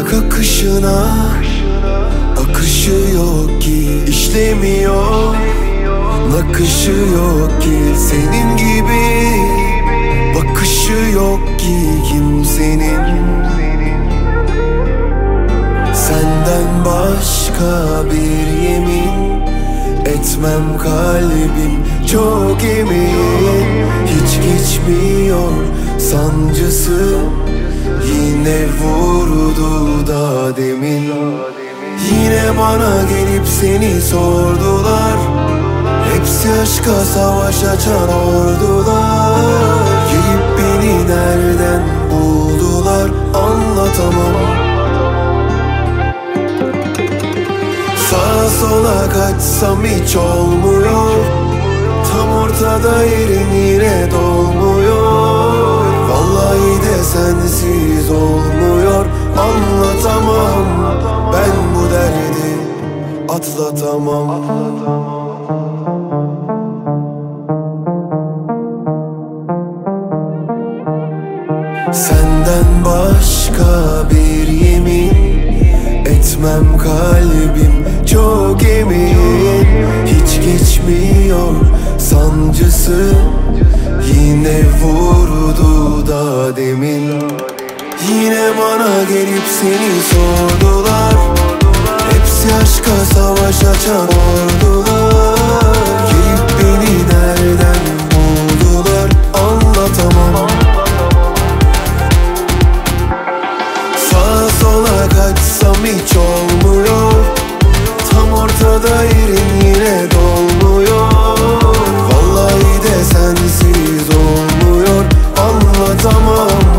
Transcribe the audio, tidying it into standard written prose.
akışına akışı yok ki, işlemiyor nakışı yok ki. Senin gibi bakışı yok ki kimsenin. Senden başka bir yemin etmem, kalbim çok emin. Hiç geçmiyor sancısı, yine vurdu da demin. Yine bana gelip seni sordular, hepsi aşka savaş açan ordular. Gelip beni nereden buldular anlatamam. Sağa sola kaçsam hiç olmuyor, tam ortada yerin yine dolmuyor. Vallahi de sensiz olmuyor, anlatamam. Ben bu derdi atlatamam. Senden başka bir yemin etmem, kalbim çok emin. Hiç geçmiyor sancısı, yine vurdu da demin. Yine bana gelip seni sordular, hepsi aşka savaş açan ordular. Gelip beni nereden buldular anlatamam. Sağa sola kaçsam hiç olmuyor, tam ortada yerin yine dolmuyor. Vallahi de sensiz olmuyor, anlatamam.